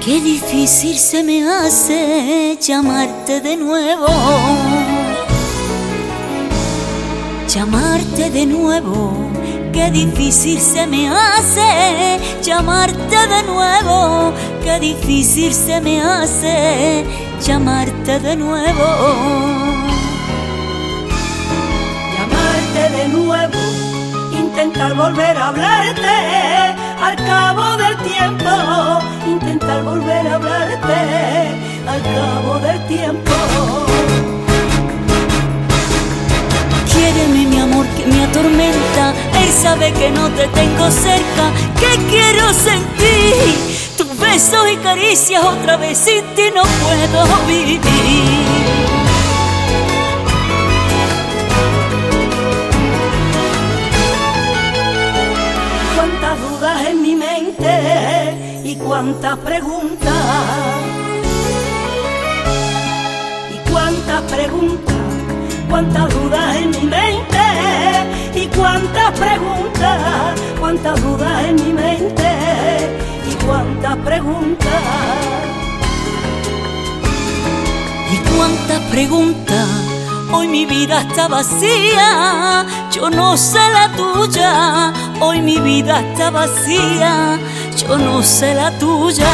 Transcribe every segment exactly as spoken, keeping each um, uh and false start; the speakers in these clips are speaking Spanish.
Qué difícil se me hace llamarte de nuevo, llamarte de nuevo. Qué difícil se me hace llamarte de nuevo, qué difícil se me hace llamarte de nuevo. Llamarte de nuevo, intentar volver a hablarte al cabo del tiempo, intentar volver a hablarte al cabo del tiempo. Quiéreme mi amor que me atormenta, él sabe que no te tengo cerca, que quiero sentir tus besos y caricias otra vez, sin ti no puedo vivir. Cuántas dudas en mi mente y cuántas preguntas, y cuántas preguntas, cuántas dudas en mi mente y cuántas preguntas, cuántas dudas en mi mente y cuántas preguntas. Y cuántas preguntas, hoy mi vida está vacía, yo no sé la tuya, hoy mi vida está vacía, yo no sé la tuya.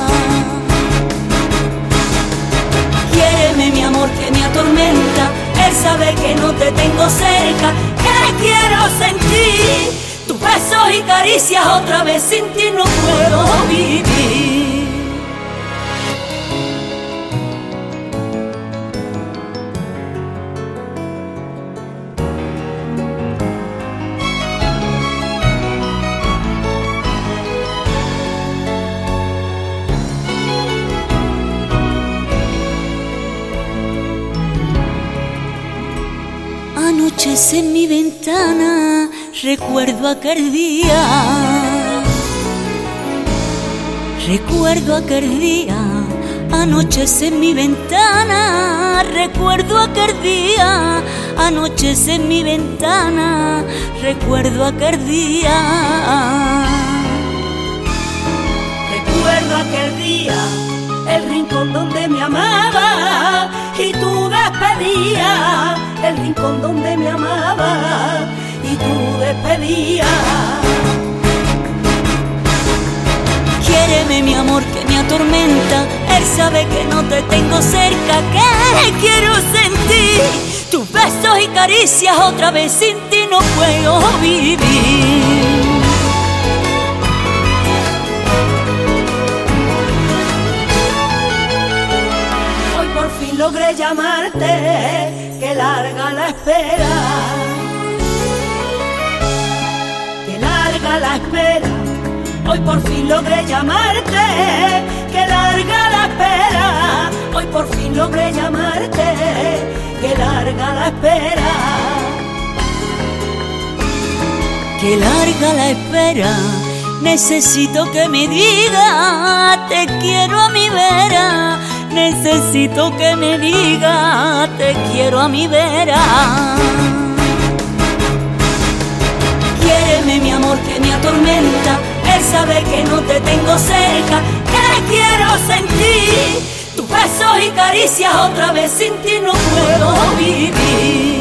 Quiéreme mi amor que me atormenta, él sabe que no te tengo cerca, que quiero sentir tus besos y caricias otra vez, sin ti no puedo vivir. Anochece en mi ventana, recuerdo aquel día, recuerdo aquel día. Anochece en mi ventana, recuerdo aquel día, anochece en mi ventana, recuerdo aquel día. Recuerdo aquel día, el rincón donde me amaba y tu despedida, el rincón donde me amaba y tu despedida. Quiéreme mi amor que me atormenta, él sabe que no te tengo cerca, que quiero sentir tus besos y caricias otra vez, sin ti no puedo vivir. Hoy por fin logré llamarte, qué larga la espera, qué larga la espera. Hoy por fin logré llamarte, qué larga la espera. Hoy por fin logré llamarte, qué larga la espera. Qué larga la espera, necesito que me diga te quiero a mi vera. Necesito que me diga te quiero a mi vera. Quiéreme mi amor que me atormenta, él sabe que no te tengo cerca, que quiero sentir tus besos y caricias otra vez, sin ti no puedo vivir.